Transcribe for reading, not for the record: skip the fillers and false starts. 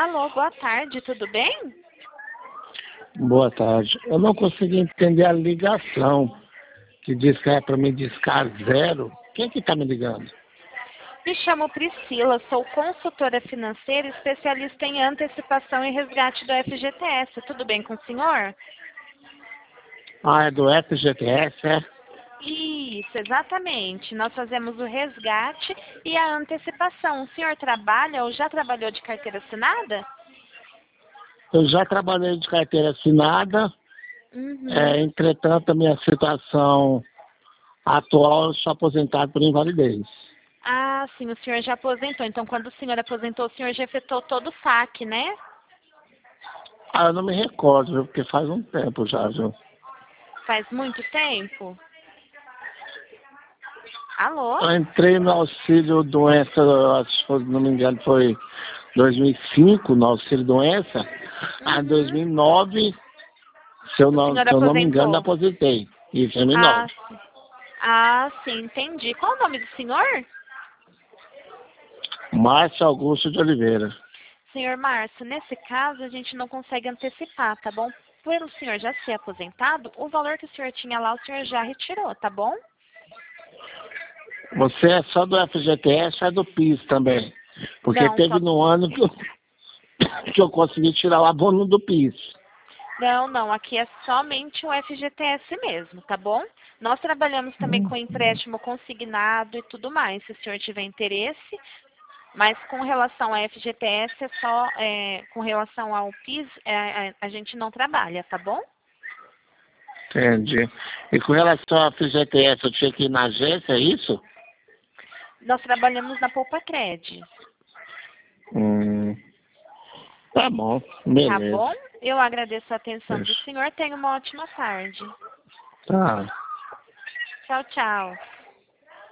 Alô, boa tarde, tudo bem? Boa tarde. Eu não consegui entender a ligação, que diz que é para me discar zero. Quem que está me ligando? Me chamo Priscila, sou consultora financeira e especialista em antecipação e resgate do FGTS. Tudo bem com o senhor? Ah, é do FGTS, é? Isso, exatamente. Nós fazemos o resgate e a antecipação. O senhor trabalha ou já trabalhou de carteira assinada? Eu já trabalhei de carteira assinada, entretanto a minha situação atual, eu sou aposentado por invalidez. Ah, sim, o senhor já aposentou. Então, quando o senhor aposentou, o senhor já efetuou todo o saque, né? Ah, eu não me recordo, viu, porque faz um tempo já, viu? Faz muito tempo? Alô? Eu entrei no auxílio doença, acho que, se não me engano, foi 2005, no auxílio doença. Em 2009, se eu O senhor não me engano, aposentou. aposentei. Isso, em 2009. Ah, sim. Ah, sim, entendi. Qual o nome do senhor? Márcio Augusto de Oliveira. Senhor Márcio, nesse caso a gente não consegue antecipar, tá bom? Pelo senhor já ser aposentado, o valor que o senhor tinha lá, o senhor já retirou, tá bom? Você é só do FGTS ou é do PIS também? Porque Não, só... teve no ano que eu consegui tirar o abono do PIS. Não, aqui é somente o FGTS mesmo, tá bom? Nós trabalhamos também com empréstimo consignado e tudo mais, se o senhor tiver interesse. Mas com relação ao FGTS, é só, com relação ao PIS, a gente não trabalha, tá bom? Entendi. E com relação ao FGTS, eu tinha que ir na agência, é isso? Nós trabalhamos na Poupa Cred, Tá bom, tá beleza. bom? Eu agradeço a atenção do senhor. Tenha uma ótima tarde. Tá. Tchau, tchau.